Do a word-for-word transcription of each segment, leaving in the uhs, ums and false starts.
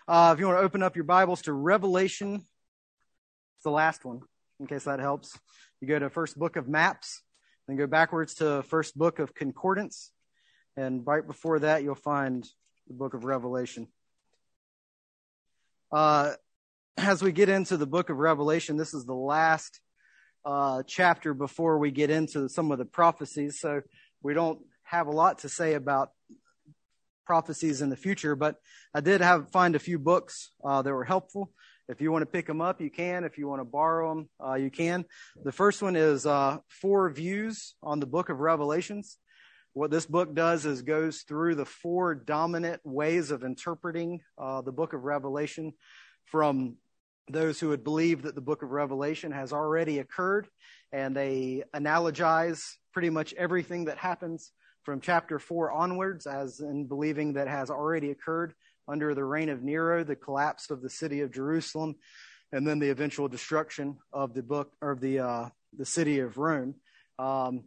Uh, if you want to open up your Bibles to Revelation, it's the last one, in case that helps. You go to first book of maps, then go backwards to first book of concordance, and right before that, you'll find the book of Revelation. Uh, as we get into the book of Revelation, this is the last uh, chapter before we get into some of the prophecies, so we don't have a lot to say about prophecies in the future, but I did have find a few books uh, that were helpful. If you want to pick them up, you can. If you want to borrow them, uh, you can. The first one is uh, Four Views on the Book of Revelations. What this book does is goes through the four dominant ways of interpreting uh, the book of Revelation, from those who would believe that the book of Revelation has already occurred, and they analogize pretty much everything that happens from chapter four onwards, as in believing that has already occurred under the reign of Nero, the collapse of the city of Jerusalem, and then the eventual destruction of the book or the uh, the city of Rome. Um,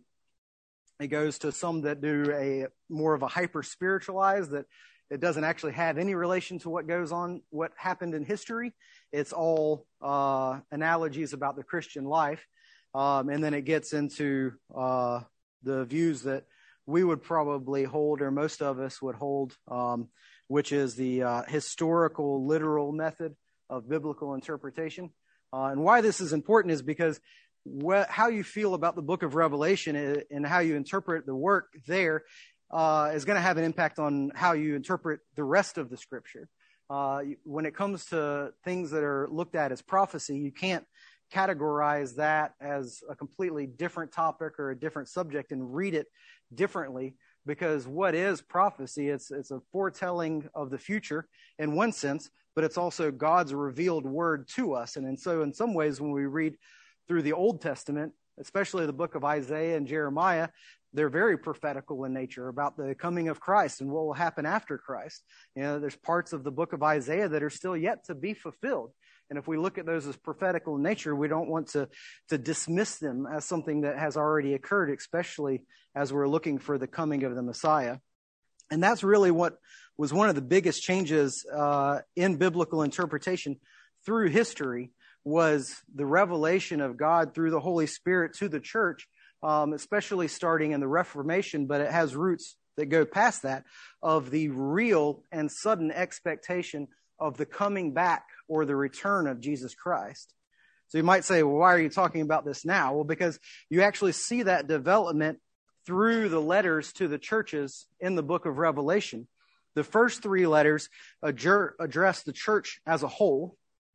it goes to some that do a more of a hyper spiritualize, that it doesn't actually have any relation to what goes on, what happened in history. It's all uh, analogies about the Christian life, um, and then it gets into uh, the views that we would probably hold, or most of us would hold, um, which is the uh, historical, literal method of biblical interpretation. Uh, and why this is important is because wh- how you feel about the book of Revelation and how you interpret the work there uh, is going to have an impact on how you interpret the rest of the scripture. Uh, when it comes to things that are looked at as prophecy, you can't categorize that as a completely different topic or a different subject and read it differently, because what is prophecy? It's it's a foretelling of the future in one sense, but it's also God's revealed word to us. And, and so in some ways, when we read through the Old Testament, especially the book of Isaiah and Jeremiah, they're very prophetical in nature about the coming of Christ and what will happen after Christ. You know, there's parts of the book of Isaiah that are still yet to be fulfilled. And if we look at those as prophetical in nature, we don't want to, to dismiss them as something that has already occurred, especially as we're looking for the coming of the Messiah. And that's really what was one of the biggest changes uh, in biblical interpretation through history, was the revelation of God through the Holy Spirit to the church, um, especially starting in the Reformation, but it has roots that go past that, of the real and sudden expectation of the coming back or the return of Jesus Christ. So you might say, well, why are you talking about this now? Well, because you actually see that development through the letters to the churches in the book of Revelation. The first three letters address the church as a whole,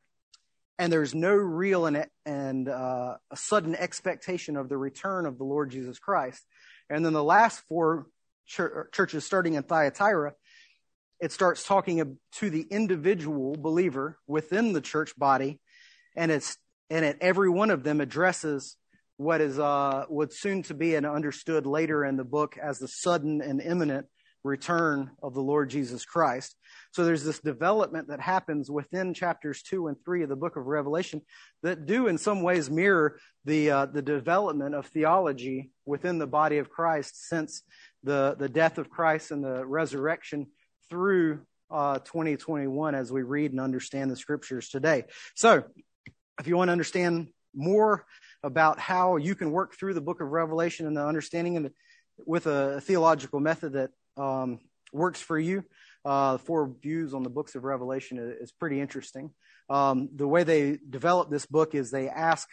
and there's no real and, and uh, a sudden expectation of the return of the Lord Jesus Christ. And then the last four ch- churches, starting in Thyatira, it starts talking to the individual believer within the church body, and it's and it, every one of them addresses what is uh, what's soon to be and understood later in the book as the sudden and imminent return of the Lord Jesus Christ. So there's this development that happens within chapters two and three of the book of Revelation that do in some ways mirror the uh, the development of theology within the body of Christ since the, the death of Christ and the resurrection through uh, twenty twenty-one, as we read and understand the scriptures today. So if you want to understand more about how you can work through the book of Revelation and the understanding and with a theological method that um, works for you, uh, Four Views on the Books of Revelation is, is pretty interesting. Um, the way they develop this book is they ask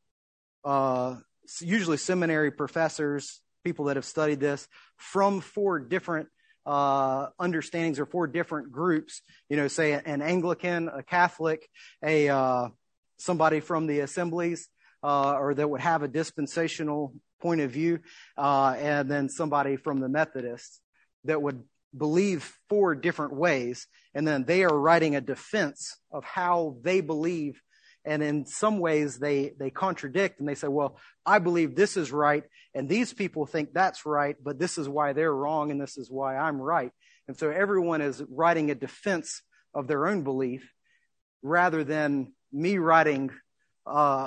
uh, usually seminary professors, people that have studied this, from four different uh, understandings or four different groups, you know, say an Anglican, a Catholic, a uh, somebody from the Assemblies, uh, or that would have a dispensational point of view, uh, and then somebody from the Methodists that would believe four different ways. And then they are writing a defense of how they believe. And in some ways they, they contradict, and they say, well, I believe this is right, and these people think that's right, but this is why they're wrong, and this is why I'm right. And so everyone is writing a defense of their own belief, rather than me writing uh,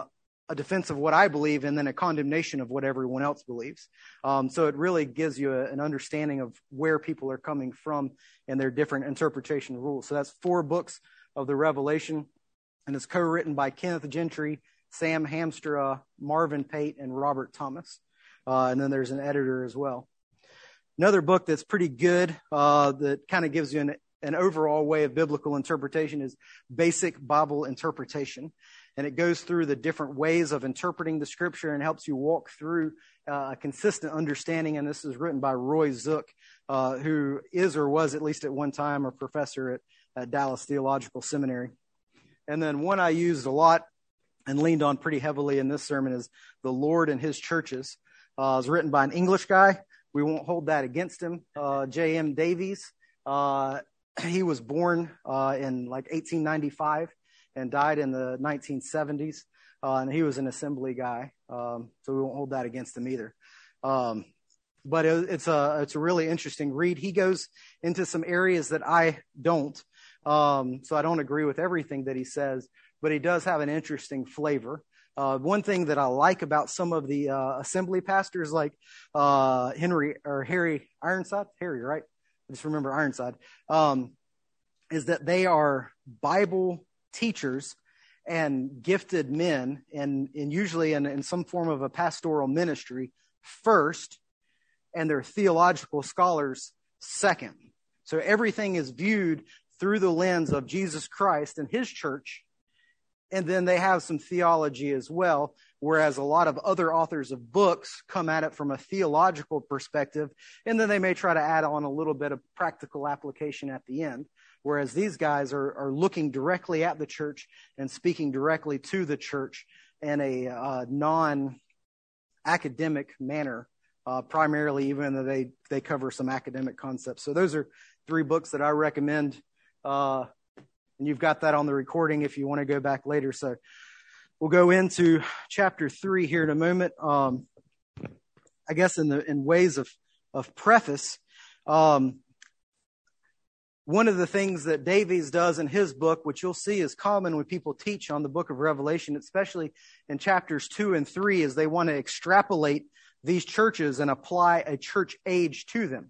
a defense of what I believe and then a condemnation of what everyone else believes. Um, so it really gives you a, an understanding of where people are coming from and their different interpretation rules. So that's four books of the Revelation, and it's co-written by Kenneth Gentry, Sam Hamstra, Marvin Pate, and Robert Thomas. Uh, and then there's an editor as well. Another book that's pretty good uh, that kind of gives you an, an overall way of biblical interpretation is Basic Bible Interpretation. And it goes through the different ways of interpreting the scripture and helps you walk through uh, a consistent understanding. And this is written by Roy Zook, uh, who is or was at least at one time a professor at, at Dallas Theological Seminary. And then one I used a lot and leaned on pretty heavily in this sermon is The Lord and His Churches. Uh, it was written by an English guy. We won't hold that against him. Uh, J M Davies. Uh, he was born uh, in like eighteen ninety-five. And died in the nineteen seventies, uh, and he was an assembly guy, um, so we won't hold that against him either. Um, but it, it's a it's a really interesting read. He goes into some areas that I don't, um, so I don't agree with everything that he says, but he does have an interesting flavor. Uh, one thing that I like about some of the uh, assembly pastors, like uh, Henry or Harry Ironside, Harry, right? I just remember Ironside, um, is that they are Bible teachers and gifted men, and, and usually in, in some form of a pastoral ministry first, and they're theological scholars second. So everything is viewed through the lens of Jesus Christ and his church, and then they have some theology as well, whereas a lot of other authors of books come at it from a theological perspective, and then they may try to add on a little bit of practical application at the end. Whereas these guys are, are looking directly at the church and speaking directly to the church in a uh, non-academic manner, uh, primarily, even though they, they cover some academic concepts. So those are three books that I recommend. Uh, and you've got that on the recording if you want to go back later. So we'll go into chapter three here in a moment. Um, I guess in the in ways of, of preface, um, one of the things that Davies does in his book, which you'll see is common when people teach on the book of Revelation, especially in chapters two and three, is they want to extrapolate these churches and apply a church age to them.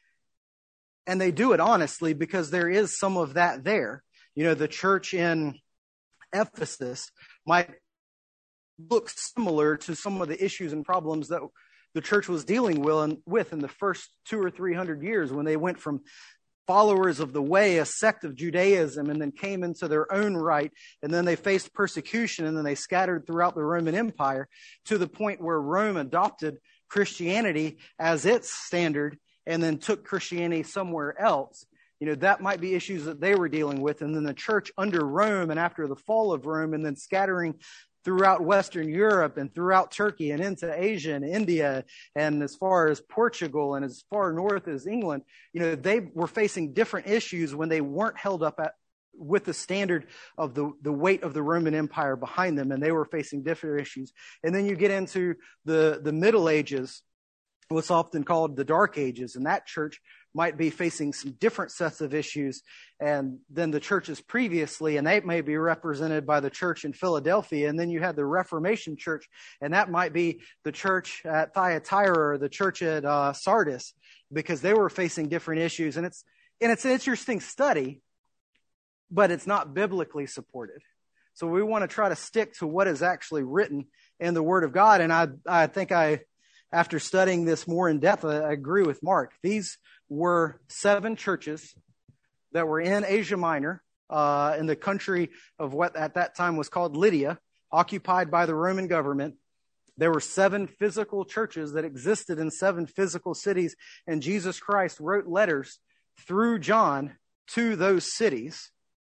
And they do it honestly because there is some of that there. You know, the church in Ephesus might look similar to some of the issues and problems that the church was dealing with in the first two or three hundred years when they went from followers of the way, a sect of Judaism, and then came into their own right, and then they faced persecution, and then they scattered throughout the Roman Empire to the point where Rome adopted Christianity as its standard and then took Christianity somewhere else. You know, that might be issues that they were dealing with, and then the church under Rome and after the fall of Rome and then scattering throughout Western Europe and throughout Turkey and into Asia and India and as far as Portugal and as far north as England, you know, they were facing different issues when they weren't held up at, with the standard of the, the weight of the Roman Empire behind them, and they were facing different issues. And then you get into the, the Middle Ages, what's often called the Dark Ages, and that church might be facing some different sets of issues and than the churches previously, and they may be represented by the church in Philadelphia. And then you had the Reformation church, and that might be the church at Thyatira or the church at uh, Sardis, because they were facing different issues. And it's and it's an interesting study, but it's not biblically supported. So we want to try to stick to what is actually written in the Word of God. And I I think I, after studying this more in depth, I agree with Mark. These were seven churches that were in Asia Minor, uh, in the country of what at that time was called Lydia, occupied by the Roman government. There were seven physical churches that existed in seven physical cities, and Jesus Christ wrote letters through John to those cities.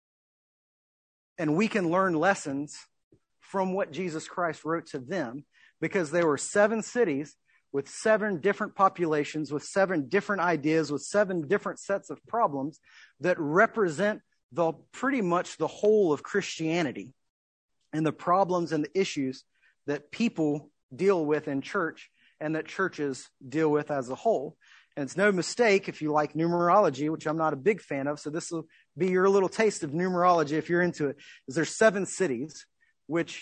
And we can learn lessons from what Jesus Christ wrote to them, because there were seven cities with seven different populations, with seven different ideas, with seven different sets of problems that represent the pretty much the whole of Christianity and the problems and the issues that people deal with in church and that churches deal with as a whole. And it's no mistake, if you like numerology, which I'm not a big fan of, so this will be your little taste of numerology if you're into it, is there's seven cities, which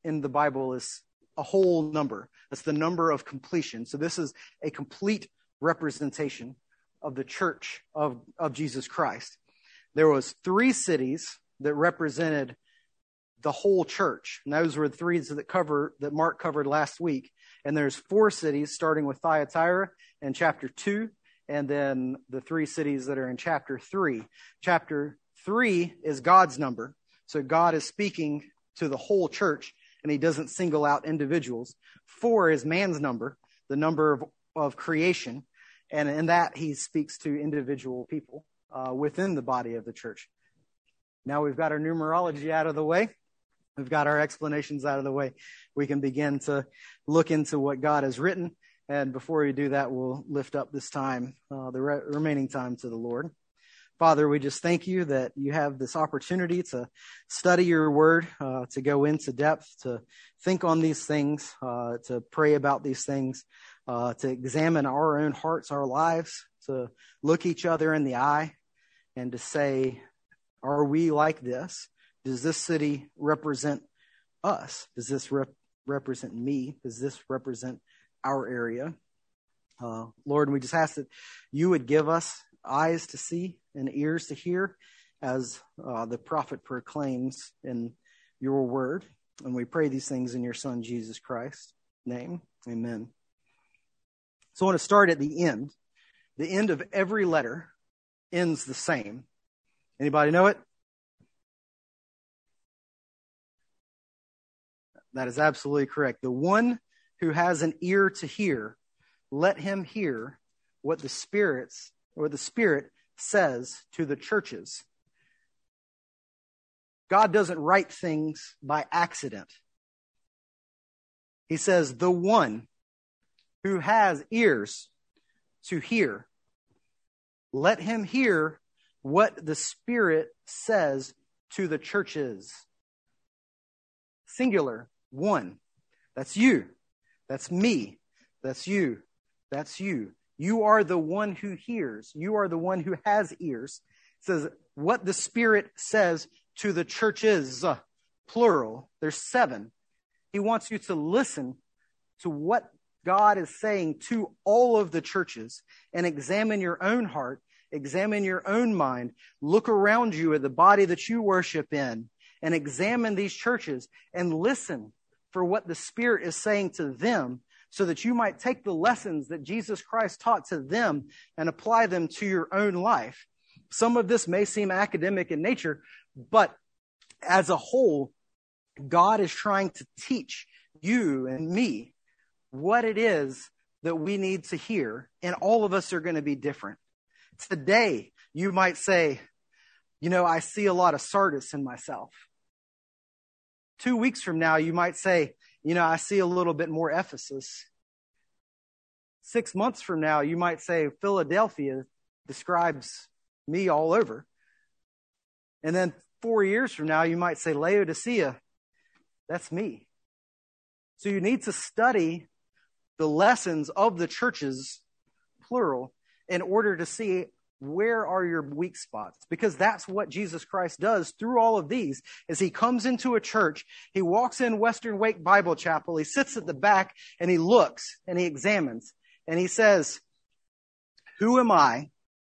in the Bible is a whole number. That's the number of completion. So this is a complete representation of the church of, of Jesus Christ. There was three cities that represented the whole church. And those were the three that cover that Mark covered last week. And there's four cities, starting with Thyatira in chapter two, and then the three cities that are in chapter three. Chapter three is God's number. So God is speaking to the whole church, and he doesn't single out individuals. Four is man's number, the number of, of creation. And in that, he speaks to individual people uh, within the body of the church. Now we've got our numerology out of the way. We've got our explanations out of the way. We can begin to look into what God has written. And before we do that, we'll lift up this time, uh, the re- remaining time to the Lord. Father, we just thank you that you have this opportunity to study your word, uh, to go into depth, to think on these things, uh, to pray about these things, uh, to examine our own hearts, our lives, to look each other in the eye and to say, are we like this? Does this city represent us? Does this rep- represent me? Does this represent our area? Uh, Lord, we just ask that you would give us eyes to see and ears to hear as uh, the prophet proclaims in your word. And we pray these things in your son, Jesus Christ's name. Amen. So I want to start at the end. The end of every letter ends the same. Anybody know it? That is absolutely correct. The one who has an ear to hear, let him hear what the spirits or the Spirit says to the churches. God doesn't write things by accident. He says, the one who has ears to hear, let him hear what the Spirit says to the churches. Singular, one. That's you. That's me. That's you. That's you. You are the one who hears. You are the one who has ears. It says what the Spirit says to the churches, plural. There's seven. He wants you to listen to what God is saying to all of the churches and examine your own heart, examine your own mind, look around you at the body that you worship in and examine these churches and listen for what the Spirit is saying to them, so that you might take the lessons that Jesus Christ taught to them and apply them to your own life. Some of this may seem academic in nature, but as a whole, God is trying to teach you and me what it is that we need to hear, and all of us are going to be different. Today, you might say, you know, I see a lot of Sardis in myself. Two weeks from now, you might say, you know, I see a little bit more Ephesus. Six months from now, you might say Philadelphia describes me all over. And then four years from now, you might say Laodicea, that's me. So you need to study the lessons of the churches, plural, in order to see where are your weak spots, because that's what Jesus Christ does through all of these. Is he comes into a church, he walks in Western Wake Bible Chapel, he sits at the back and he looks and he examines and he says, who am I?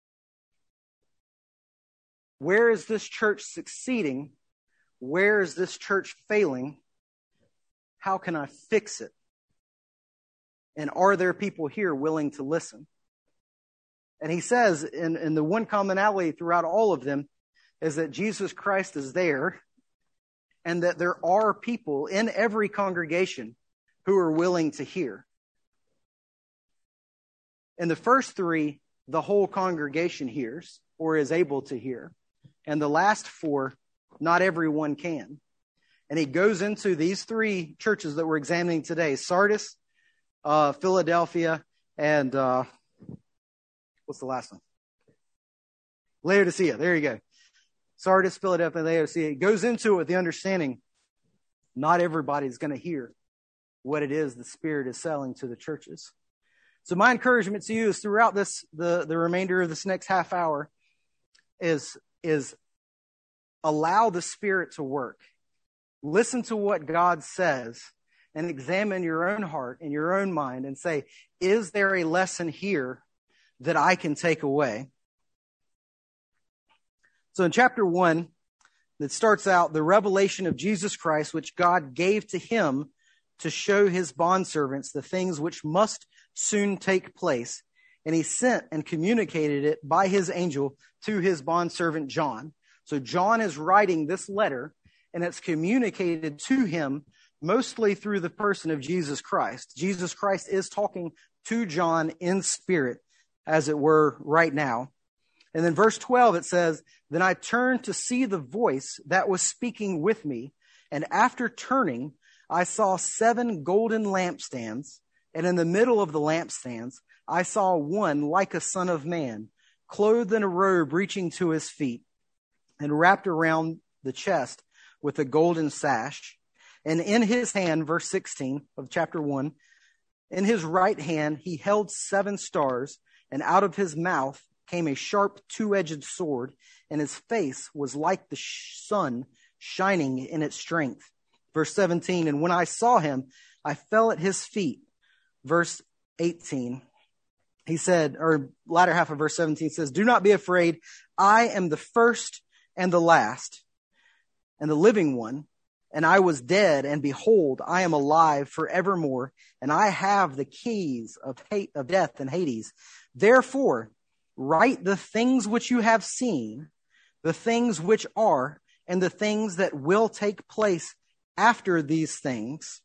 Where is this church succeeding? Where is this church failing? How can I fix it? And are there people here willing to listen? And he says, in, in the one commonality throughout all of them, is that Jesus Christ is there and that there are people in every congregation who are willing to hear. In the first three, the whole congregation hears or is able to hear. And the last four, not everyone can. And he goes into these three churches that we're examining today, Sardis, uh, Philadelphia, and... Uh, What's the last one? Laodicea. There you go. Sardis, Philadelphia, Laodicea. It goes into it with the understanding not everybody's going to hear what it is the Spirit is selling to the churches. So my encouragement to you is throughout this, the, the remainder of this next half hour is, is allow the Spirit to work. Listen to what God says and examine your own heart and your own mind and say, is there a lesson here that I can take away? So in chapter one, it starts out the revelation of Jesus Christ, which God gave to him to show his bondservants the things which must soon take place. And he sent and communicated it by his angel to his bondservant John. So John is writing this letter, and it's communicated to him mostly through the person of Jesus Christ. Jesus Christ is talking to John in spirit, as it were, right now. And then verse twelve, it says, then I turned to see the voice that was speaking with me. And after turning, I saw seven golden lampstands. And in the middle of the lampstands, I saw one like a son of man, clothed in a robe reaching to his feet, and wrapped around the chest with a golden sash. And in his hand, verse sixteen of chapter one, in his right hand he held seven stars, and out of his mouth came a sharp two-edged sword, and his face was like the sun shining in its strength. Verse seventeen, and when I saw him, I fell at his feet. Verse eighteen, he said, or latter half of verse seventeen says, do not be afraid. I am the first and the last and the living one. And I was dead, and behold, I am alive forevermore, and I have the keys of hate, of death and Hades. Therefore, write the things which you have seen, the things which are, and the things that will take place after these things.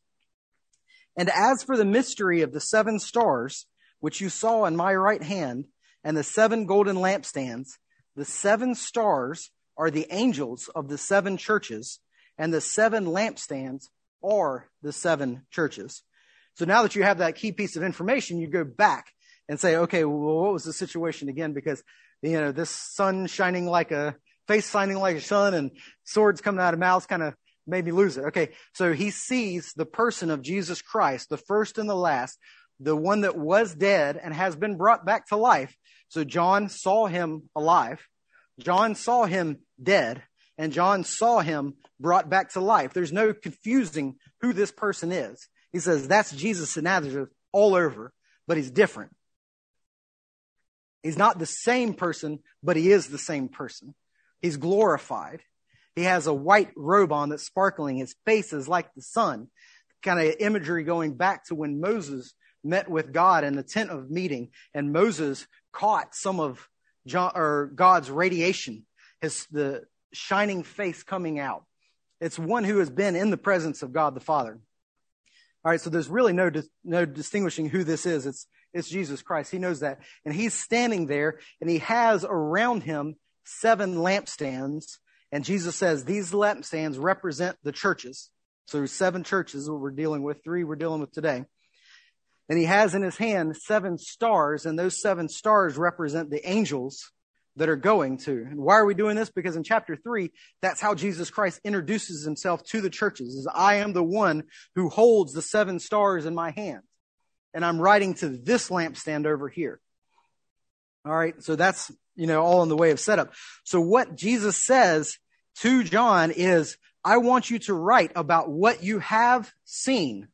And as for the mystery of the seven stars, which you saw in my right hand, and the seven golden lampstands, the seven stars are the angels of the seven churches, and the seven lampstands are the seven churches. So now that you have that key piece of information, you go back and say, okay, well, what was the situation again? Because, you know, this sun shining like a, face shining like a sun and swords coming out of mouths kind of made me lose it. Okay, so he sees the person of Jesus Christ, the first and the last, the one that was dead and has been brought back to life. So John saw him alive. John saw him dead. And John saw him brought back to life. There's no confusing who this person is. He says, that's Jesus of Nazareth all over, but he's different. He's not the same person, but he is the same person. He's glorified. He has a white robe on that's sparkling. His face is like the sun. Kind of imagery going back to when Moses met with God in the tent of meeting, and Moses caught some of John, or God's radiation, his the shining face coming out. It's one who has been in the presence of God the Father. All right, so there's really no no distinguishing who this is. It's it's Jesus Christ. He knows that. And he's standing there, and he has around him seven lampstands. And Jesus says these lampstands represent the churches. So there's seven churches what we're dealing with, three we're dealing with today. And he has in his hand seven stars, and those seven stars represent the angels that are going to. And why are we doing this? Because in chapter three, that's how Jesus Christ introduces himself to the churches, is I am the one who holds the seven stars in my hand. And I'm writing to this lampstand over here. All right. So that's, you know, all in the way of setup. So what Jesus says to John is, I want you to write about what you have seen.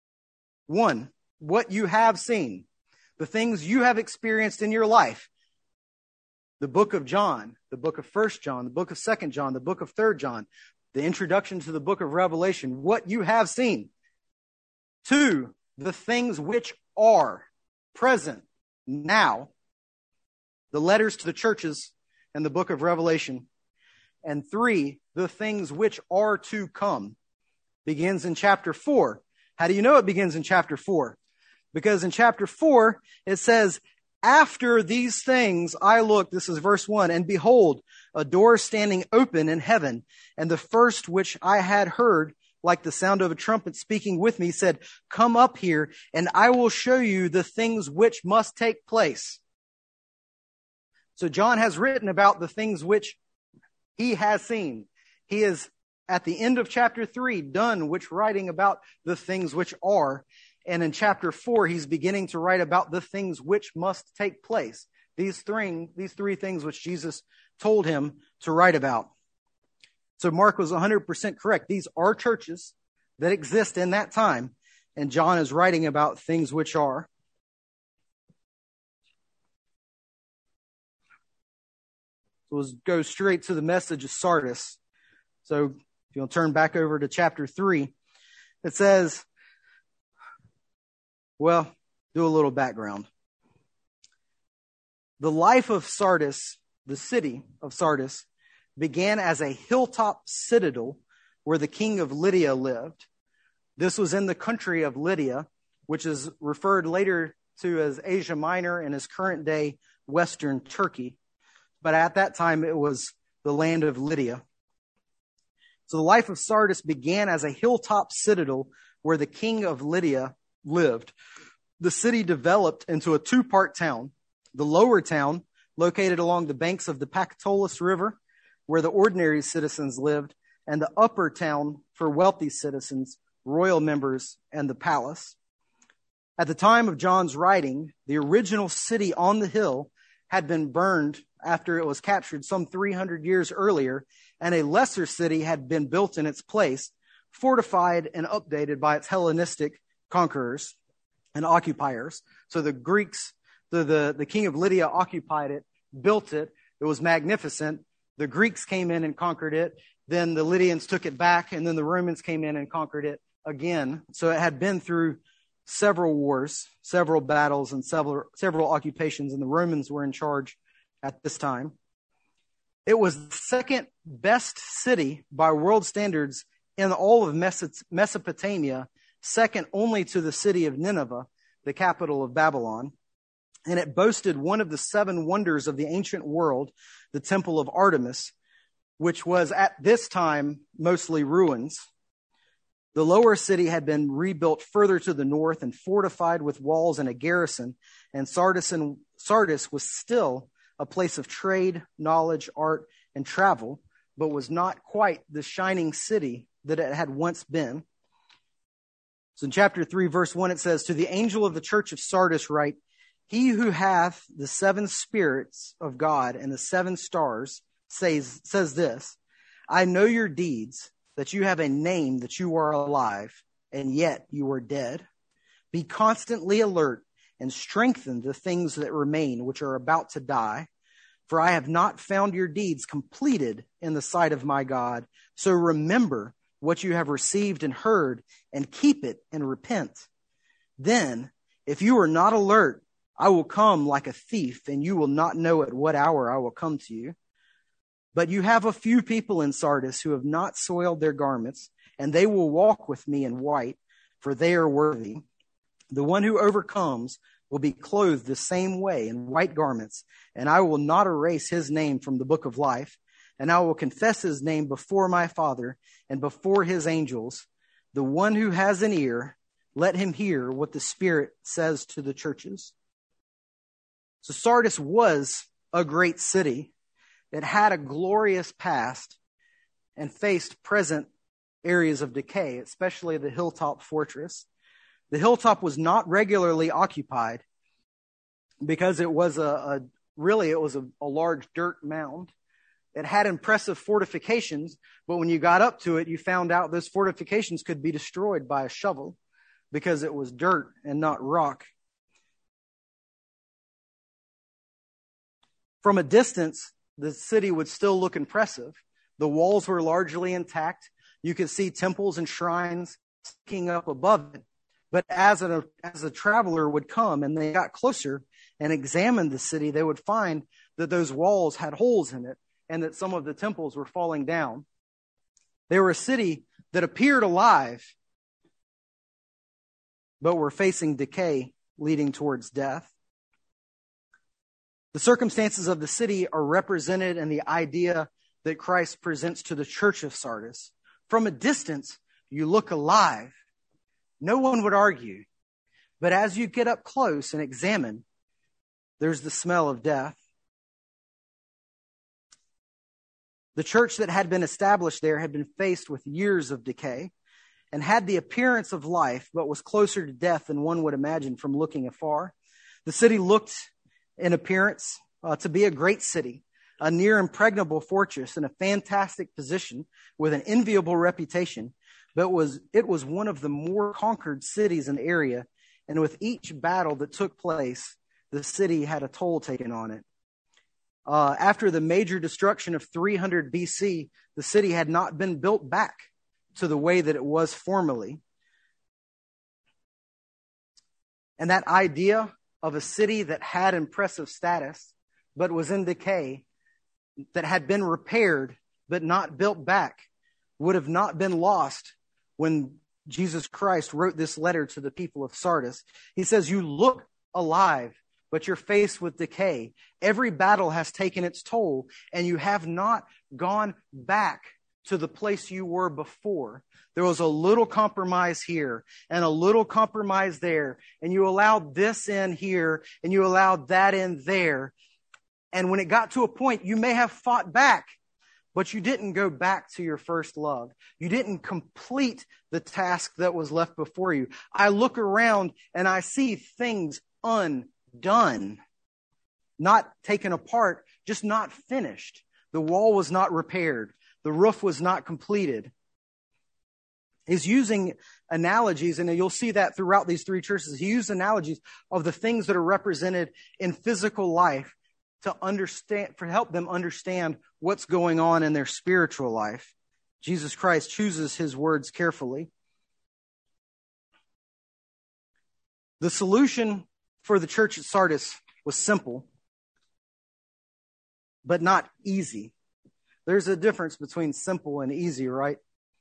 One, what you have seen, the things you have experienced in your life. The book of John, the book of First John, the book of Second John, the book of Third John, the introduction to the book of Revelation, what you have seen. Two, the things which are present now, the letters to the churches and the book of Revelation. And three, the things which are to come, begins in chapter four. How do you know it begins in chapter four? Because in chapter four, it says, after these things I looked, this is verse one, and behold, a door standing open in heaven. And the first which I had heard, like the sound of a trumpet speaking with me, said, come up here, and I will show you the things which must take place. So John has written about the things which he has seen. He is at the end of chapter three done which writing about the things which are. And in chapter four, he's beginning to write about the things which must take place. These three, these three things which Jesus told him to write about. So Mark was one hundred percent correct. These are churches that exist in that time, and John is writing about things which are. So let's go straight to the message of Sardis. So if you'll turn back over to chapter three, it says, well, do a little background. The life of Sardis, the city of Sardis, began as a hilltop citadel where the king of Lydia lived. This was in the country of Lydia, which is referred later to as Asia Minor and is current day Western Turkey. But at that time, it was the land of Lydia. So the life of Sardis began as a hilltop citadel where the king of Lydia lived. The city developed into a two-part town. The lower town, located along the banks of the Pactolus River, where the ordinary citizens lived, and the upper town for wealthy citizens, royal members, and the palace. At the time of John's writing, the original city on the hill had been burned after it was captured some three hundred years earlier, and a lesser city had been built in its place, fortified and updated by its Hellenistic conquerors and occupiers. So the Greeks, the, the, the king of Lydia occupied it, built it. It was magnificent. The Greeks came in and conquered it. Then the Lydians took it back, and then the Romans came in and conquered it again. So it had been through several wars, several battles, and several several occupations, and the Romans were in charge at this time. It was the second best city by world standards in all of Mesopotamia, second only to the city of Nineveh, the capital of Babylon. And it boasted one of the seven wonders of the ancient world, the Temple of Artemis, which was at this time mostly ruins. The lower city had been rebuilt further to the north and fortified with walls and a garrison, and Sardis, and Sardis was still a place of trade, knowledge, art, and travel, but was not quite the shining city that it had once been. So in chapter three, verse one, it says, "To the angel of the church of Sardis write, he who hath the seven spirits of God and the seven stars says, says this, I know your deeds, that you have a name, that you are alive, and yet you are dead. Be constantly alert and strengthen the things that remain, which are about to die. For I have not found your deeds completed in the sight of my God. So remember what you have received and heard, and keep it and repent. Then, if you are not alert, I will come like a thief, and you will not know at what hour I will come to you. But you have a few people in Sardis who have not soiled their garments, and they will walk with me in white, for they are worthy. The one who overcomes will be clothed the same way in white garments, and I will not erase his name from the book of life, and I will confess his name before my Father and before his angels. The one who has an ear, let him hear what the Spirit says to the churches." So Sardis was a great city. It had a glorious past and faced present areas of decay, especially the hilltop fortress. The hilltop was not regularly occupied because it was a, a really, it was a, a large dirt mound. It had impressive fortifications, but when you got up to it, you found out those fortifications could be destroyed by a shovel because it was dirt and not rock. From a distance, the city would still look impressive. The walls were largely intact. You could see temples and shrines sticking up above it. But as a, as a traveler would come and they got closer and examined the city, they would find that those walls had holes in it and that some of the temples were falling down. They were a city that appeared alive, but were facing decay leading towards death. The circumstances of the city are represented in the idea that Christ presents to the church of Sardis. From a distance, you look alive. No one would argue. But as you get up close and examine, there's the smell of death. The church that had been established there had been faced with years of decay and had the appearance of life, but was closer to death than one would imagine from looking afar. The city looked in appearance uh, to be a great city, a near impregnable fortress in a fantastic position with an enviable reputation, but was it was one of the more conquered cities in the area, and with each battle that took place, the city had a toll taken on it. Uh, after the major destruction of three hundred B C, the city had not been built back to the way that it was formerly. And that idea of a city that had impressive status, but was in decay, that had been repaired, but not built back, would have not been lost when Jesus Christ wrote this letter to the people of Sardis. He says, you look alive, but you're faced with decay. Every battle has taken its toll, and you have not gone back to the place you were before. There was a little compromise here and a little compromise there, and you allowed this in here and you allowed that in there. And when it got to a point, you may have fought back, but you didn't go back to your first love. You didn't complete the task that was left before you. I look around and I see things undone, not taken apart, just not finished. The wall was not repaired. The roof was not completed. He's using analogies, and you'll see that throughout these three churches. He used analogies of the things that are represented in physical life to understand, for help them understand what's going on in their spiritual life. Jesus Christ chooses his words carefully. The solution for the church at Sardis was simple, but not easy. There's a difference between simple and easy, right?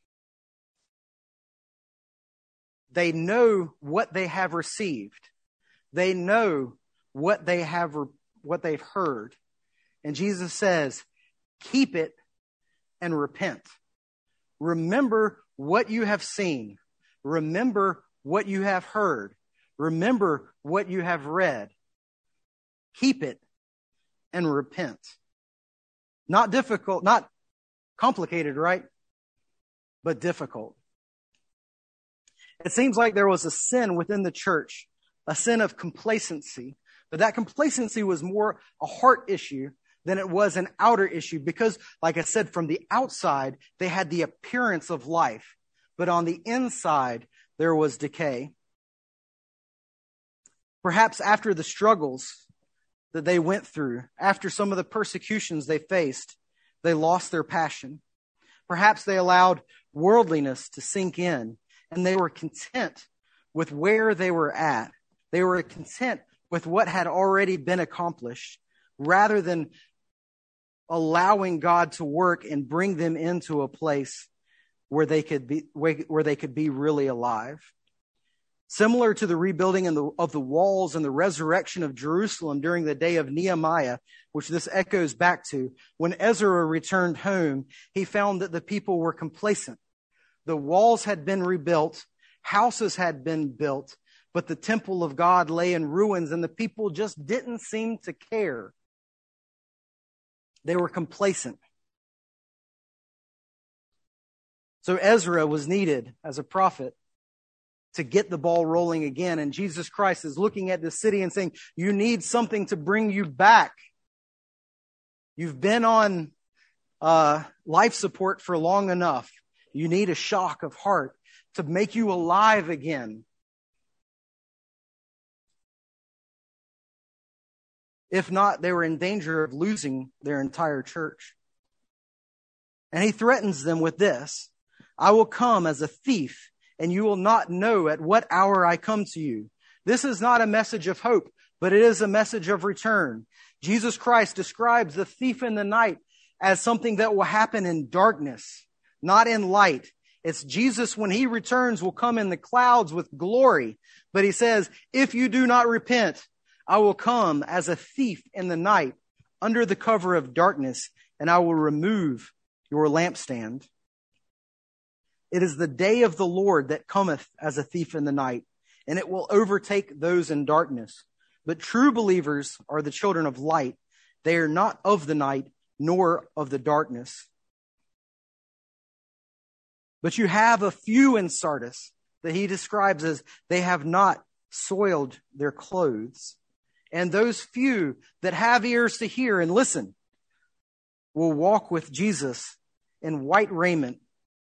They know what they have received. They know what they have, what they've heard. And Jesus says, keep it and repent. Remember what you have seen. Remember what you have heard. Remember what you have read. Keep it and repent. Not difficult, not complicated, right? But difficult. It seems like there was a sin within the church, a sin of complacency, but that complacency was more a heart issue than it was an outer issue because, like I said, from the outside, they had the appearance of life, but on the inside, there was decay. Perhaps after the struggles that they went through, after some of the persecutions they faced, they lost their passion. Perhaps they allowed worldliness to sink in, and they were content with where they were at. They were content with what had already been accomplished, rather than allowing God to work and bring them into a place where they could be, where they could be really alive. Similar to the rebuilding of the, of the walls and the resurrection of Jerusalem during the day of Nehemiah, which this echoes back to, when Ezra returned home, he found that the people were complacent. The walls had been rebuilt, houses had been built, but the temple of God lay in ruins, and the people just didn't seem to care. They were complacent. So Ezra was needed as a prophet to get the ball rolling again. And Jesus Christ is looking at this city and saying, you need something to bring you back. You've been on uh, life support for long enough. You need a shock of heart to make you alive again. If not, they were in danger of losing their entire church. And he threatens them with this: I will come as a thief, and you will not know at what hour I come to you. This is not a message of hope, but it is a message of return. Jesus Christ describes the thief in the night as something that will happen in darkness, not in light. It's Jesus, when he returns, will come in the clouds with glory. But he says, if you do not repent, I will come as a thief in the night under the cover of darkness, and I will remove your lampstand. It is the day of the Lord that cometh as a thief in the night, and it will overtake those in darkness. But true believers are the children of light. They are not of the night, nor of the darkness. But you have a few in Sardis that he describes as they have not soiled their clothes. And those few that have ears to hear and listen will walk with Jesus in white raiment,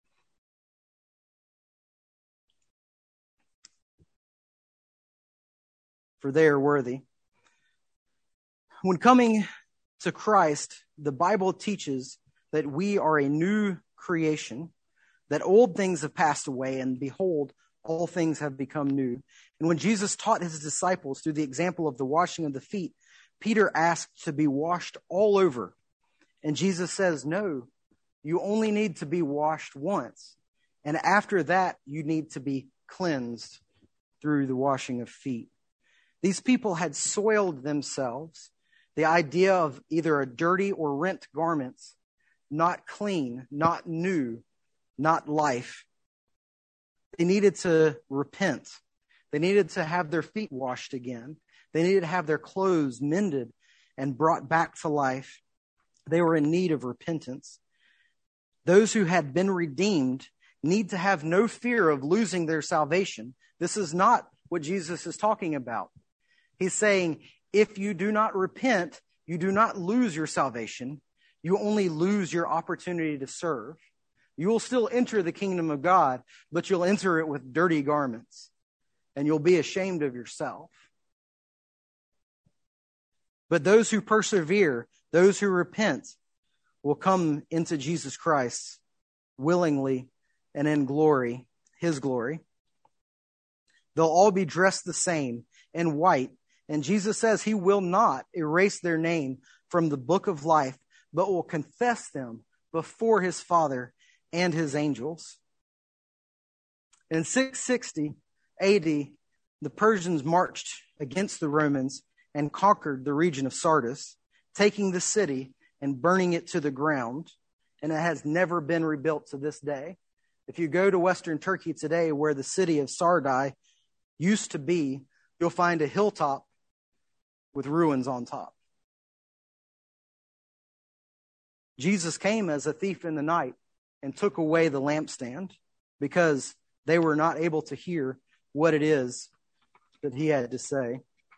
for they are worthy. When coming to Christ, the Bible teaches that we are a new creation, that old things have passed away, and behold, all things have become new. And when Jesus taught his disciples through the example of the washing of the feet, Peter asked to be washed all over. And Jesus says, no, you only need to be washed once. And after that, you need to be cleansed through the washing of feet. These people had soiled themselves. The idea of either a dirty or rent garments, not clean, not new, not life. They needed to repent. They needed to have their feet washed again. They needed to have their clothes mended and brought back to life. They were in need of repentance. Those who had been redeemed need to have no fear of losing their salvation. This is not what Jesus is talking about. He's saying, if you do not repent, you do not lose your salvation. You only lose your opportunity to serve. You will still enter the kingdom of God, but you'll enter it with dirty garments, and you'll be ashamed of yourself. But those who persevere, those who repent, will come into Jesus Christ willingly and in glory, his glory. They'll all be dressed the same in white. And Jesus says he will not erase their name from the book of life, but will confess them before his Father and his angels. In six sixty A D, the Persians marched against the Romans and conquered the region of Sardis, taking the city and burning it to the ground. And it has never been rebuilt to this day. If you go to Western Turkey today, where the city of Sardai used to be, you'll find a hilltop with ruins on top. Jesus came as a thief in the night and took away the lampstand because they were not able to hear what it is that he had to say.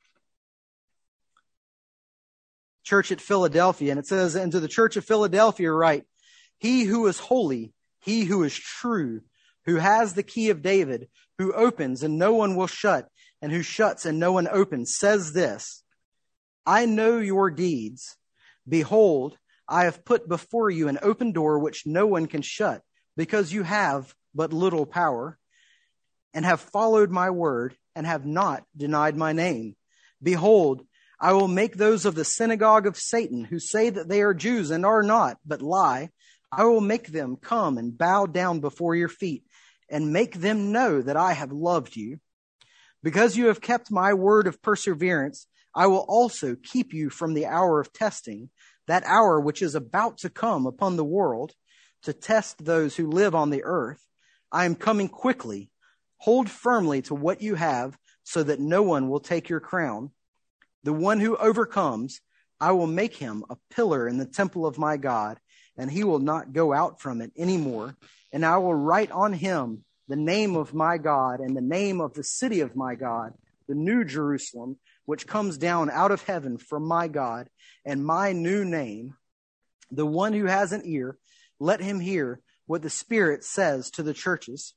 Church at Philadelphia, and it says, and to the church of Philadelphia write, he who is holy, he who is true, who has the key of David, who opens and no one will shut, and who shuts and no one opens, says this, I know your deeds. Behold, I have put before you an open door which no one can shut, because you have but little power, and have followed my word, and have not denied my name. Behold, I will make those of the synagogue of Satan, who say that they are Jews and are not, but lie, I will make them come and bow down before your feet, and make them know that I have loved you. Because you have kept my word of perseverance, I will also keep you from the hour of testing, that hour which is about to come upon the world, to test those who live on the earth. I am coming quickly. Hold firmly to what you have, so that no one will take your crown. The one who overcomes, I will make him a pillar in the temple of my God, and he will not go out from it anymore. And I will write on him the name of my God and the name of the city of my God, the new Jerusalem, which comes down out of heaven from my God, and my new name. The one who has an ear, let him hear what the Spirit says to the churches.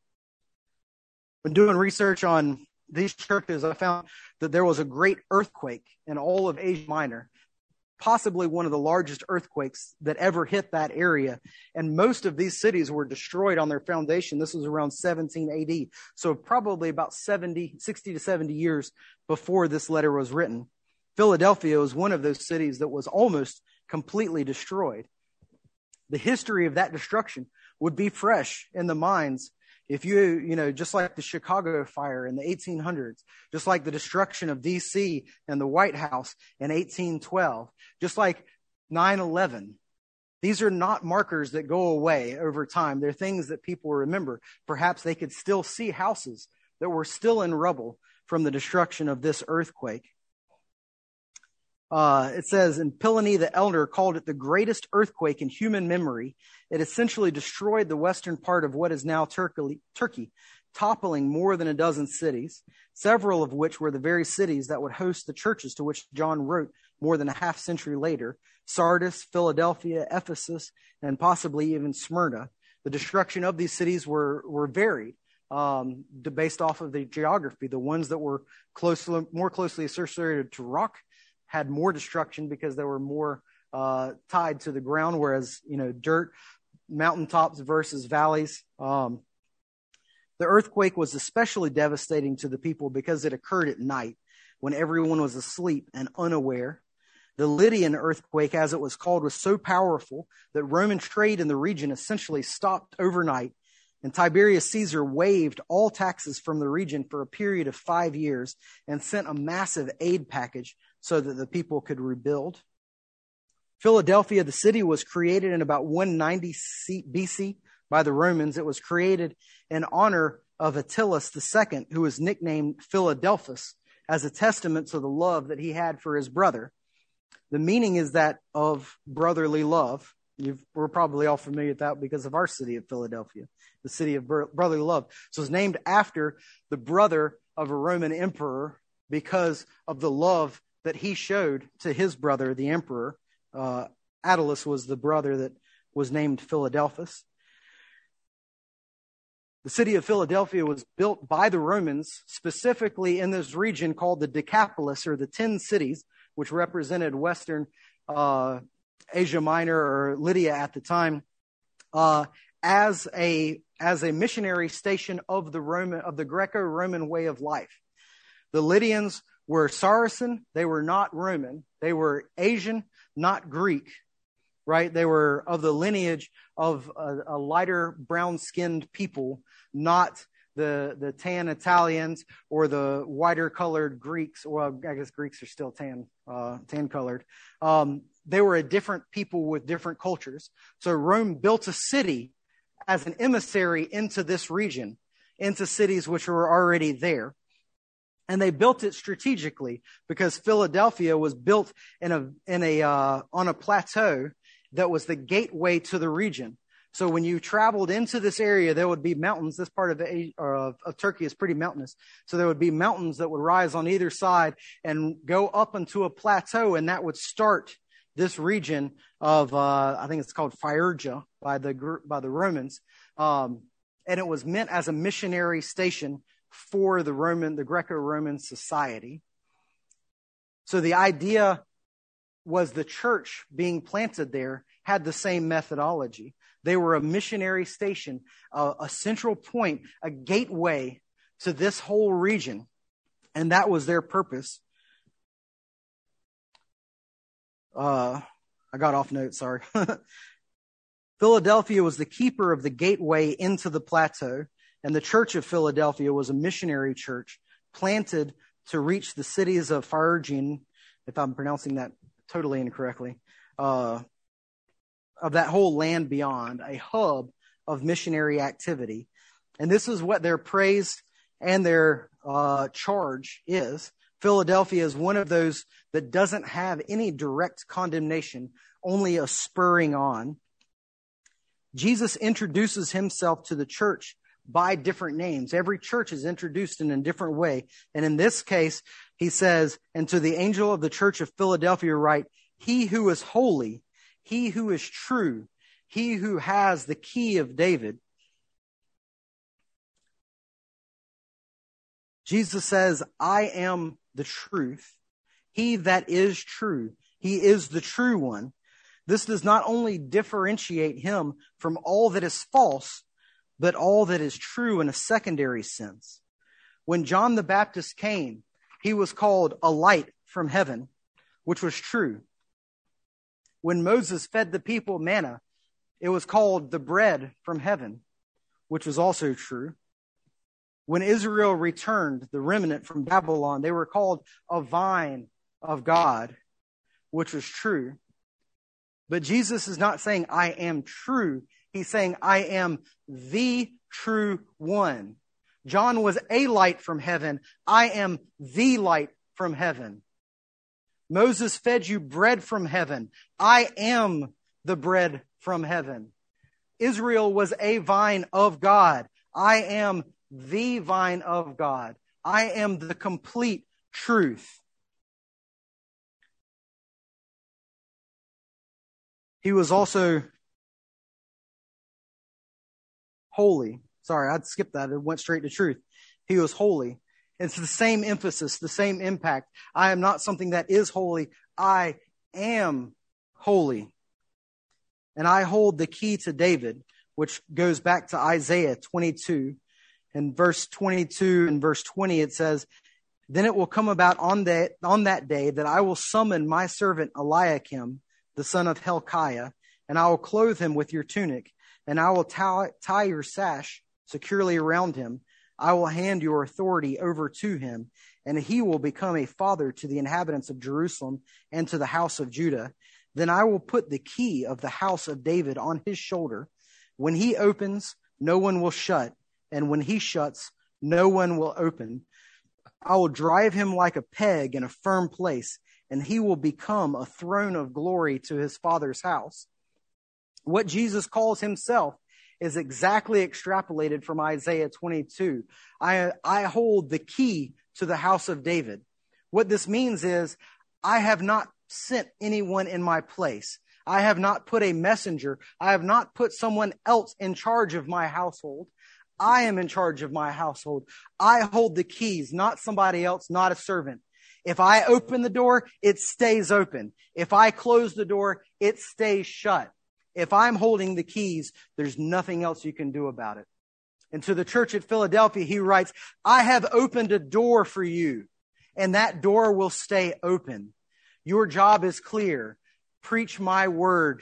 When doing research on these churches, I found that there was a great earthquake in all of Asia Minor, possibly one of the largest earthquakes that ever hit that area. And most of these cities were destroyed on their foundation. This was around seventeen A D. So probably about seventy, sixty to seventy years before this letter was written. Philadelphia was one of those cities that was almost completely destroyed. The history of that destruction would be fresh in the minds. If you, you know, just like the Chicago fire in the eighteen hundreds, just like the destruction of D C and the White House in eighteen twelve, just like nine eleven, these are not markers that go away over time. They're things that people remember. Perhaps they could still see houses that were still in rubble from the destruction of this earthquake. Uh, it says, and Pliny the Elder called it the greatest earthquake in human memory. It essentially destroyed the western part of what is now Turkey, Turkey, toppling more than a dozen cities, several of which were the very cities that would host the churches to which John wrote more than a half century later. Sardis, Philadelphia, Ephesus, and possibly even Smyrna. The destruction of these cities were, were varied um, based off of the geography. The ones that were closely, more closely associated to rock had more destruction because they were more uh, tied to the ground, whereas, you know, dirt, mountaintops versus valleys. Um, the earthquake was especially devastating to the people because it occurred at night when everyone was asleep and unaware. The Lydian earthquake, as it was called, was so powerful that Roman trade in the region essentially stopped overnight, and Tiberius Caesar waived all taxes from the region for a period of five years and sent a massive aid package so that the people could rebuild. Philadelphia, the city, was created in about one ninety B C by the Romans. It was created in honor of Attalus the Second, who was nicknamed Philadelphus, as a testament to the love that he had for his brother. The meaning is that of brotherly love. You've, we're probably all familiar with that because of our city of Philadelphia, the city of brotherly love. So it's named after the brother of a Roman emperor because of the love that he showed to his brother, the emperor. Uh, Attalus was the brother that was named Philadelphus. The city of Philadelphia was built by the Romans, specifically in this region called the Decapolis, or the Ten Cities, which represented Western uh, Asia Minor, or Lydia at the time, uh, as a as a missionary station of the Roman of the Greco-Roman way of life. The Lydians were Saracen; they were not Roman. They were Asian, not Greek. Right? They were of the lineage of a, a lighter brown-skinned people, not the the tan Italians or the whiter colored Greeks. Well, I guess Greeks are still tan, uh, tan colored. Um, they were a different people with different cultures. So Rome built a city as an emissary into this region, into cities which were already there. And they built it strategically because Philadelphia was built in a in a uh, on a plateau that was the gateway to the region. So when you traveled into this area, there would be mountains. This part of, of, of Turkey is pretty mountainous. So there would be mountains that would rise on either side and go up into a plateau, and that would start this region of, uh, I think it's called Phrygia by the by the Romans. Um, and it was meant as a missionary station for the Roman, the Greco-Roman society. So the idea was the church being planted there had the same methodology. They were a missionary station, a, a central point, a gateway to this whole region. And that was their purpose. Uh, I got off note, sorry. Philadelphia was the keeper of the gateway into the plateau, and the Church of Philadelphia was a missionary church planted to reach the cities of Phrygia, if I'm pronouncing that totally incorrectly, uh, of that whole land beyond, a hub of missionary activity. And this is what their praise and their uh, charge is. Philadelphia is one of those that doesn't have any direct condemnation, only a spurring on. Jesus introduces himself to the church by different names. Every church is introduced in a different way. And in this case, he says, and to the angel of the church of Philadelphia write, he who is holy, he who is true, he who has the key of David. Jesus says, I am the truth. He that is true. He is the true one. This does not only differentiate him from all that is false, but all that is true in a secondary sense. When John the Baptist came, he was called a light from heaven, which was true. When Moses fed the people manna, it was called the bread from heaven, which was also true. When Israel returned, the remnant from Babylon, they were called a vine of God, which was true. But Jesus is not saying, I am true. He's saying, I am the true one. John was a light from heaven. I am the light from heaven. Moses fed you bread from heaven. I am the bread from heaven. Israel was a vine of God. I am the vine of God. I am the complete truth. He was also holy. Sorry, I'd skipped that. It went straight to truth. He was holy. It's the same emphasis, the same impact. I am not something that is holy. I am holy. And I hold the key to David, which goes back to Isaiah twenty-two. In verse twenty-two and verse twenty, it says, then it will come about on that, on that day that I will summon my servant Eliakim, the son of Hilkiah, and I will clothe him with your tunic, and I will tie, tie your sash securely around him. I will hand your authority over to him, and he will become a father to the inhabitants of Jerusalem and to the house of Judah. Then I will put the key of the house of David on his shoulder. When he opens, no one will shut, and when he shuts, no one will open. I will drive him like a peg in a firm place, and he will become a throne of glory to his father's house. What Jesus calls himself is exactly extrapolated from Isaiah twenty-two. I, I hold the key to the house of David. What this means is I have not sent anyone in my place. I have not put a messenger. I have not put someone else in charge of my household. I am in charge of my household. I hold the keys, not somebody else, not a servant. If I open the door, it stays open. If I close the door, it stays shut. If I'm holding the keys, there's nothing else you can do about it. And to the church at Philadelphia, he writes, I have opened a door for you, and that door will stay open. Your job is clear. Preach my word.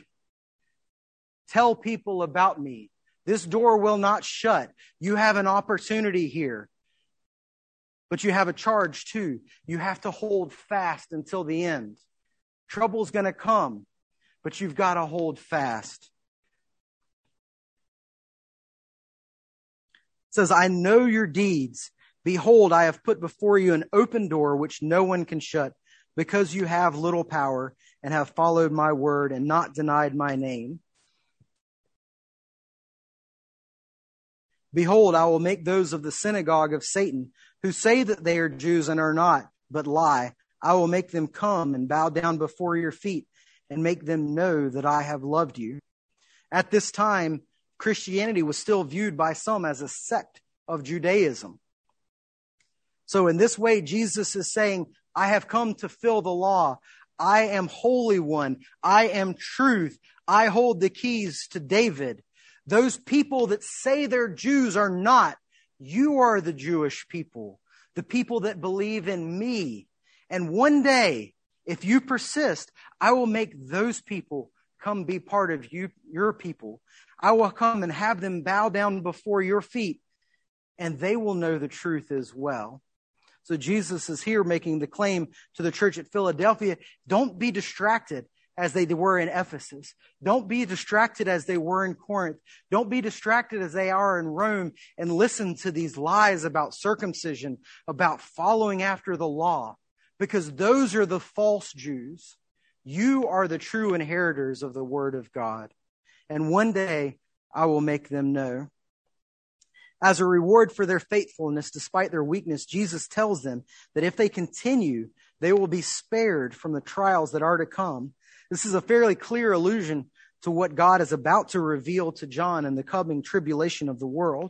Tell people about me. This door will not shut. You have an opportunity here. But you have a charge too. You have to hold fast until the end. Trouble's going to come, but you've got to hold fast. It says, I know your deeds. Behold, I have put before you an open door which no one can shut, because you have little power and have followed my word and not denied my name. Behold, I will make those of the synagogue of Satan who say that they are Jews and are not, but lie. I will make them come and bow down before your feet and make them know that I have loved you. At this time, Christianity was still viewed by some as a sect of Judaism. So in this way, Jesus is saying, I have come to fill the law. I am Holy One. I am truth. I hold the keys to David. Those people that say they're Jews are not. You are the Jewish people, the people that believe in me. And one day, if you persist, I will make those people come be part of you, your people. I will come and have them bow down before your feet, and they will know the truth as well. So Jesus is here making the claim to the church at Philadelphia, don't be distracted as they were in Ephesus. Don't be distracted as they were in Corinth. Don't be distracted as they are in Rome and listen to these lies about circumcision, about following after the law, because those are the false Jews. You are the true inheritors of the word of God. And one day I will make them know. As a reward for their faithfulness, despite their weakness, Jesus tells them that if they continue, they will be spared from the trials that are to come. This is a fairly clear allusion to what God is about to reveal to John in the coming tribulation of the world.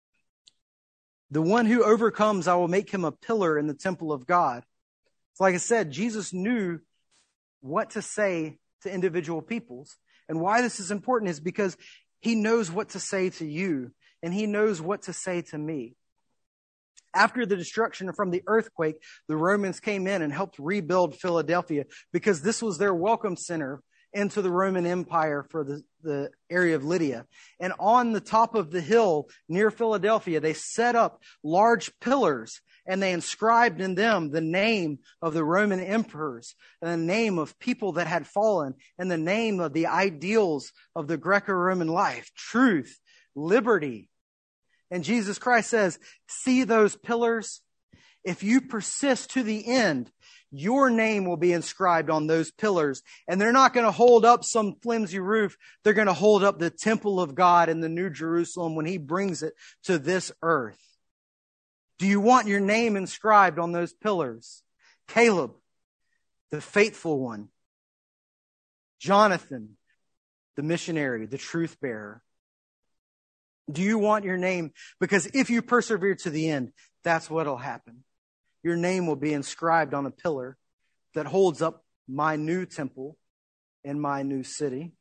The one who overcomes, I will make him a pillar in the temple of God. So like I said, Jesus knew what to say to individual peoples. And why this is important is because he knows what to say to you, and he knows what to say to me. After the destruction from the earthquake, the Romans came in and helped rebuild Philadelphia because this was their welcome center into the Roman Empire for the, the area of Lydia. And on the top of the hill near Philadelphia, they set up large pillars and they inscribed in them the name of the Roman emperors and the name of people that had fallen and the name of the ideals of the Greco-Roman life, truth, liberty. And Jesus Christ says, see those pillars? If you persist to the end, your name will be inscribed on those pillars. And they're not going to hold up some flimsy roof. They're going to hold up the temple of God in the New Jerusalem when he brings it to this earth. Do you want your name inscribed on those pillars? Caleb, the faithful one. Jonathan, the missionary, the truth bearer? Do you want your name? Because if you persevere to the end, that's what'll happen. Your name will be inscribed on a pillar that holds up my new temple in my new city.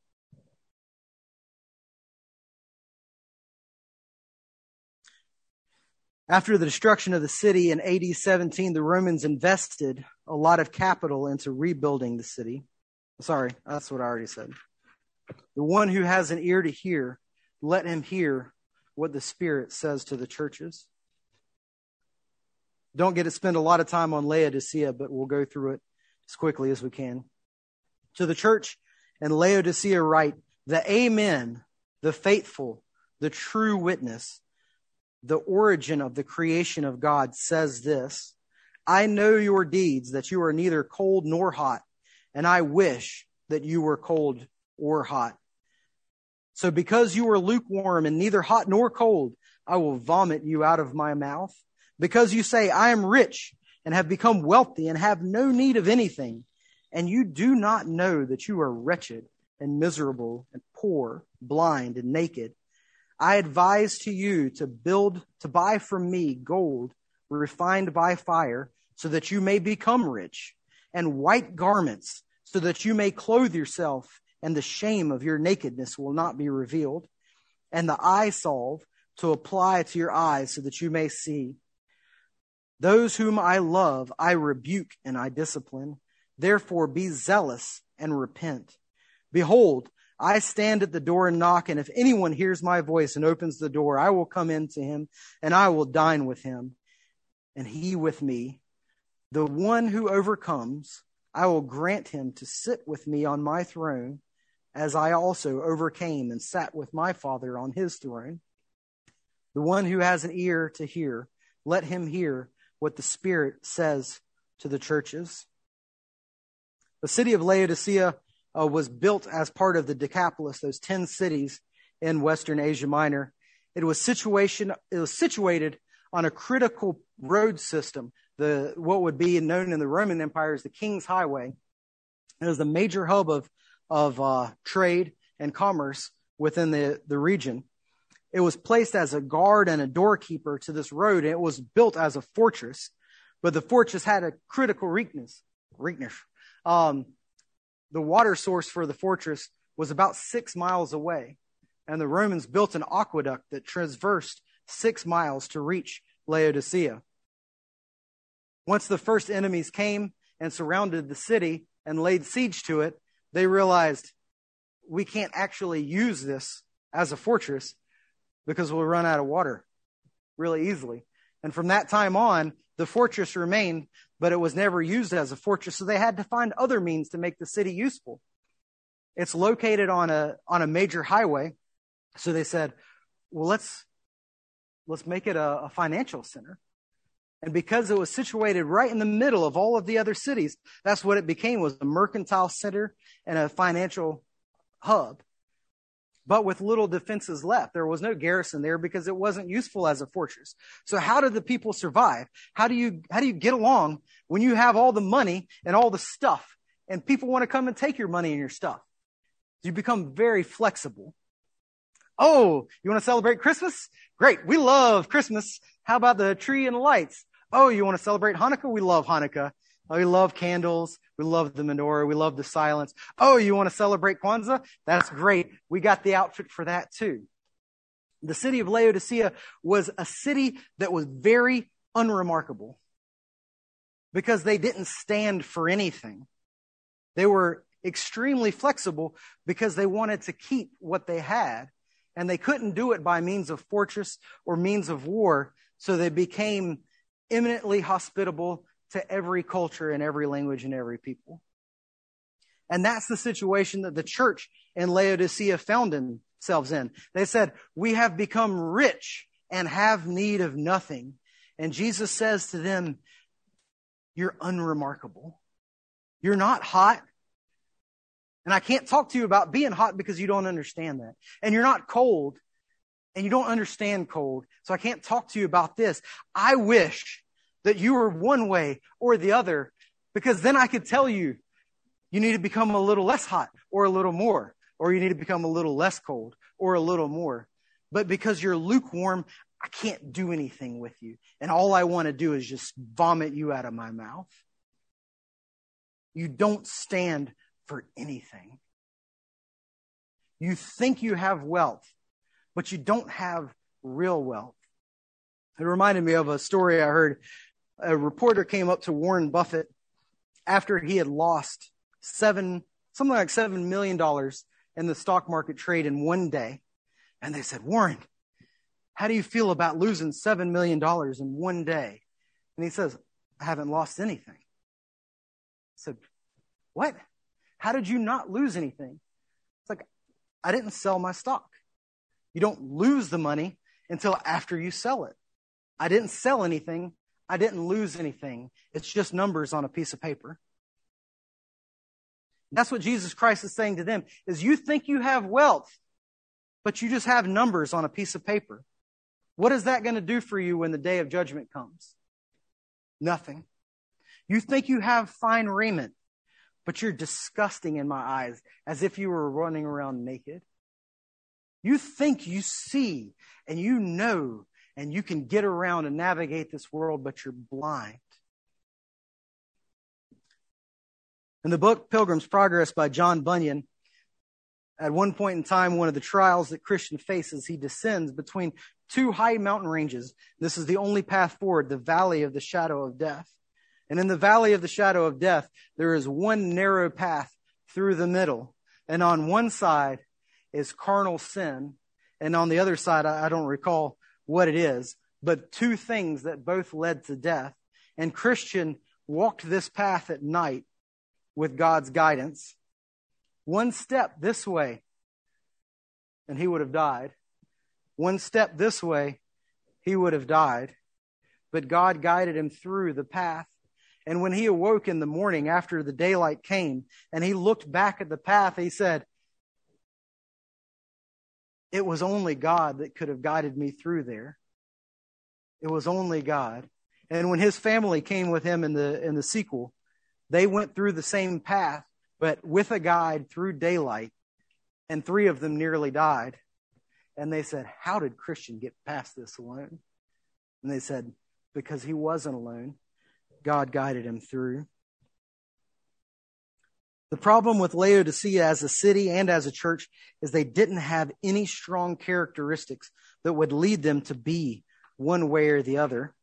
After the destruction of the city in A D seventeen, the Romans invested a lot of capital into rebuilding the city. Sorry, that's what I already said. The one who has an ear to hear, let him hear what the Spirit says to the churches. Don't get to spend a lot of time on Laodicea, but we'll go through it as quickly as we can. To the church in Laodicea write, the Amen, the faithful, the true witness, the origin of the creation of God says this: I know your deeds, that you are neither cold nor hot, and I wish that you were cold or hot. So because you are lukewarm and neither hot nor cold, I will vomit you out of my mouth. Because you say, I am rich and have become wealthy and have no need of anything, and you do not know that you are wretched and miserable and poor, blind and naked. I advise to you to build, to buy from me gold refined by fire, so that you may become rich, and white garments, so that you may clothe yourself, and the shame of your nakedness will not be revealed, and the eye salve to apply to your eyes, so that you may see. Those whom I love, I rebuke and I discipline. Therefore be zealous and repent. Behold, I stand at the door and knock, and if anyone hears my voice and opens the door, I will come in to him, and I will dine with him, and he with me. The one who overcomes, I will grant him to sit with me on my throne, as I also overcame and sat with my Father on his throne. The one who has an ear to hear, let him hear what the Spirit says to the churches. The city of Laodicea Uh, was built as part of the Decapolis, those ten cities in Western Asia Minor. It was situation, it was situated on a critical road system, the what would be known in the Roman Empire as the King's Highway. It was the major hub of of uh, trade and commerce within the, the region. It was placed as a guard and a doorkeeper to this road. It was built as a fortress, but the fortress had a critical weakness. Weakness. Um, The water source for the fortress was about six miles away, and the Romans built an aqueduct that traversed six miles to reach Laodicea. Once the first enemies came and surrounded the city and laid siege to it, they realized we can't actually use this as a fortress because we'll run out of water really easily. And from that time on, the fortress remained, but it was never used as a fortress, so they had to find other means to make the city useful. It's located on a on a major highway, so they said, well, let's let's make it a, a financial center. And because it was situated right in the middle of all of the other cities, that's what it became, was a mercantile center and a financial hub. But with little defenses left, there was no garrison there because it wasn't useful as a fortress. So how did the people survive? How do you, how do you get along when you have all the money and all the stuff and people want to come and take your money and your stuff? You become very flexible. Oh, you want to celebrate Christmas? Great. We love Christmas. How about the tree and the lights? Oh, you want to celebrate Hanukkah? We love Hanukkah. We love candles. We love the menorah. We love the silence. Oh, you want to celebrate Kwanzaa? That's great. We got the outfit for that too. The city of Laodicea was a city that was very unremarkable because they didn't stand for anything. They were extremely flexible because they wanted to keep what they had, and they couldn't do it by means of fortress or means of war. So they became eminently hospitable to every culture and every language and every people. And that's the situation that the church in Laodicea found themselves in. They said, we have become rich and have need of nothing. And Jesus says to them, you're unremarkable. You're not hot. And I can't talk to you about being hot because you don't understand that. And you're not cold. And you don't understand cold. So I can't talk to you about this. I wish that you were one way or the other, because then I could tell you, you need to become a little less hot or a little more, or you need to become a little less cold or a little more. But because you're lukewarm, I can't do anything with you. And all I want to do is just vomit you out of my mouth. You don't stand for anything. You think you have wealth, but you don't have real wealth. It reminded me of a story I heard. A reporter came up to Warren Buffett after he had lost seven, something like seven million dollars in the stock market trade in one day. And they said, Warren, how do you feel about losing seven million dollars in one day? And he says, I haven't lost anything. I said, what? How did you not lose anything? It's like, I didn't sell my stock. You don't lose the money until after you sell it. I didn't sell anything. I didn't lose anything. It's just numbers on a piece of paper. That's what Jesus Christ is saying to them, is you think you have wealth, but you just have numbers on a piece of paper. What is that going to do for you when the day of judgment comes? Nothing. You think you have fine raiment, but you're disgusting in my eyes, as if you were running around naked. You think you see and you know and you can get around and navigate this world, but you're blind. In the book Pilgrim's Progress by John Bunyan, at one point in time, one of the trials that Christian faces, he descends between two high mountain ranges. This is the only path forward, the valley of the shadow of death. And in the valley of the shadow of death, there is one narrow path through the middle. And on one side is carnal sin. And on the other side, I don't recall what it is, but two things that both led to death. And Christian walked this path at night with God's guidance. One step this way, and he would have died. One step this way, he would have died. But God guided him through the path. And when he awoke in the morning after the daylight came, and he looked back at the path, he said, it was only God that could have guided me through there. It was only God. And when his family came with him in the in the sequel, they went through the same path, but with a guide through daylight, and three of them nearly died. And they said, how did Christian get past this alone? And they said, because he wasn't alone. God guided him through. The problem with Laodicea as a city and as a church is they didn't have any strong characteristics that would lead them to be one way or the other.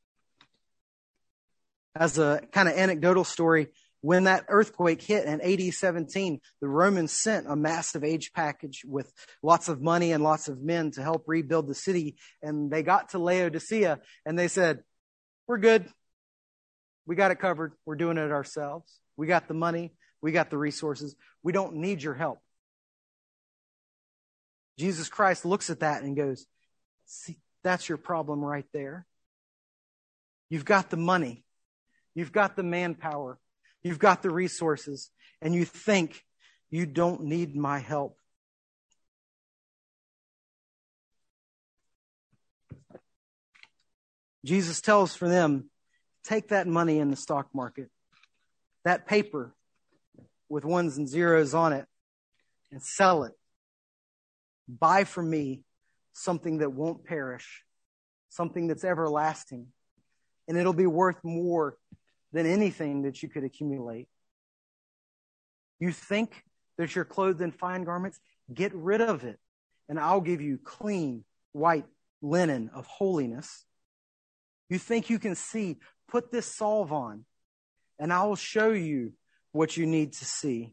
As a kind of anecdotal story, when that earthquake hit in A D seventeen, the Romans sent a massive aid package with lots of money and lots of men to help rebuild the city. And they got to Laodicea and they said, we're good. We got it covered. We're doing it ourselves. We got the money. We got the resources. We don't need your help. Jesus Christ looks at that and goes, see, that's your problem right there. You've got the money. You've got the manpower. You've got the resources. And you think you don't need my help. Jesus tells for them, take that money in the stock market, that paper with ones and zeros on it, and sell it. Buy from me something that won't perish, something that's everlasting, and it'll be worth more than anything that you could accumulate. You think that you're clothed in fine garments? Get rid of it, and I'll give you clean, white linen of holiness. You think you can see? Put this salve on, and I will show you what you need to see.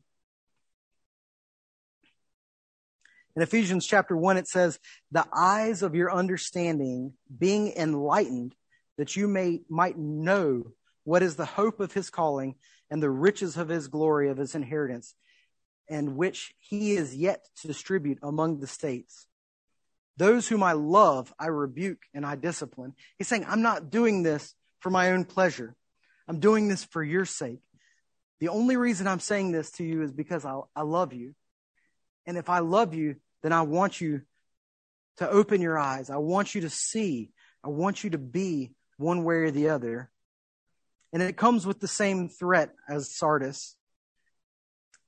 In Ephesians chapter one, it says, the eyes of your understanding being enlightened, that you may might know what is the hope of his calling and the riches of his glory of his inheritance, and which he is yet to distribute among the states. Those whom I love, I rebuke and I discipline. He's saying, I'm not doing this for my own pleasure. I'm doing this for your sake. The only reason I'm saying this to you is because I, I love you. And if I love you, then I want you to open your eyes. I want you to see. I want you to be one way or the other. And it comes with the same threat as Sardis.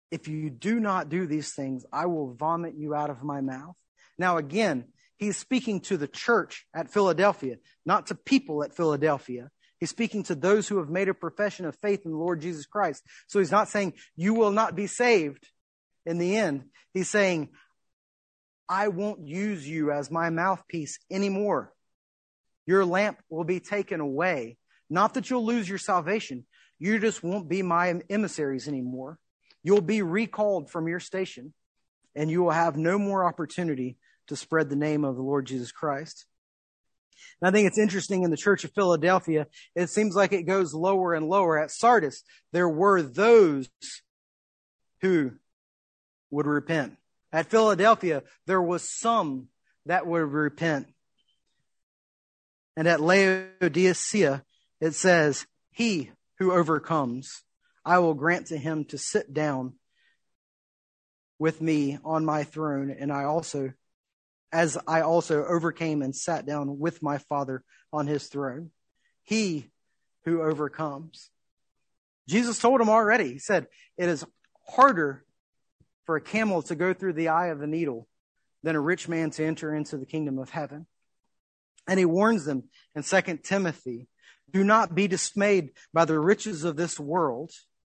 if you do not do these things, I will vomit you out of my mouth. Now, again, he's speaking to the church at Philadelphia, not to people at Philadelphia. He's speaking to those who have made a profession of faith in the Lord Jesus Christ. So he's not saying you will not be saved in the end. He's saying, I won't use you as my mouthpiece anymore. Your lamp will be taken away. Not that you'll lose your salvation. You just won't be my emissaries anymore. You'll be recalled from your station, and you will have no more opportunity to spread the name of the Lord Jesus Christ. And I think it's interesting in the church of Philadelphia, it seems like it goes lower and lower. At Sardis, there were those who would repent. At Philadelphia, there was some that would repent. And at Laodicea, it says, he who overcomes, I will grant to him to sit down with me on my throne, and I also, as I also overcame and sat down with my Father on his throne. He who overcomes. Jesus told him already. He said, it is harder for a camel to go through the eye of a needle than a rich man to enter into the kingdom of heaven. And he warns them in Second Timothy, do not be dismayed by the riches of this world.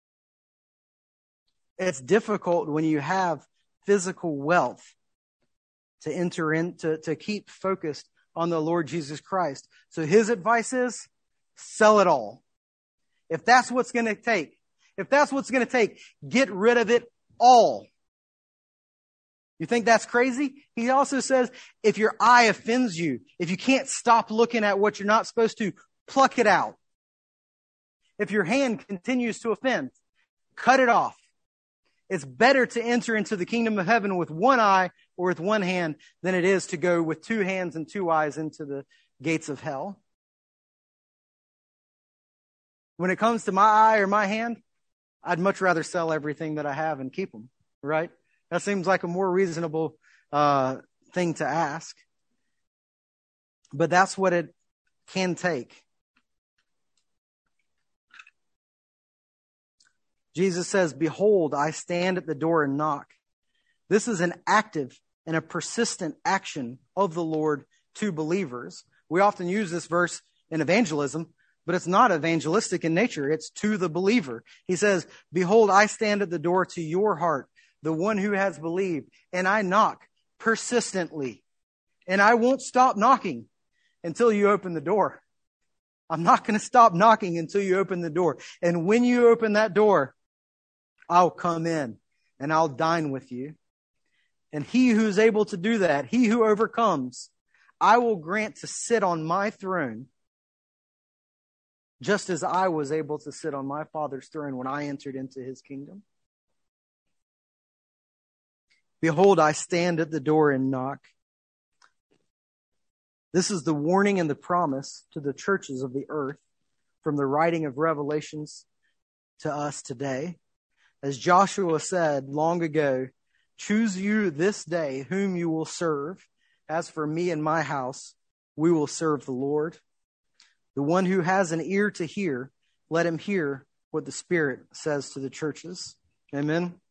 It's difficult when you have physical wealth to enter in, to, to keep focused on the Lord Jesus Christ. So his advice is, sell it all. If that's what's going to take, if that's what's going to take, get rid of it all. You think that's crazy? He also says, if your eye offends you, if you can't stop looking at what you're not supposed to, pluck it out. If your hand continues to offend, cut it off. It's better to enter into the kingdom of heaven with one eye or with one hand than it is to go with two hands and two eyes into the gates of hell. When it comes to my eye or my hand, I'd much rather sell everything that I have and keep them, right? That seems like a more reasonable uh, thing to ask. But that's what it can take. Jesus says, behold, I stand at the door and knock. This is an active and a persistent action of the Lord to believers. We often use this verse in evangelism, but it's not evangelistic in nature. It's to the believer. He says, behold, I stand at the door to your heart, the one who has believed, and I knock persistently. And I won't stop knocking until you open the door. I'm not going to stop knocking until you open the door. And when you open that door, I'll come in and I'll dine with you. And he who's able to do that, he who overcomes, I will grant to sit on my throne, just as I was able to sit on my Father's throne when I entered into his kingdom. Behold, I stand at the door and knock. This is the warning and the promise to the churches of the earth from the writing of Revelations to us today. As Joshua said long ago, choose you this day whom you will serve. As for me and my house, we will serve the Lord. The one who has an ear to hear, let him hear what the Spirit says to the churches. Amen.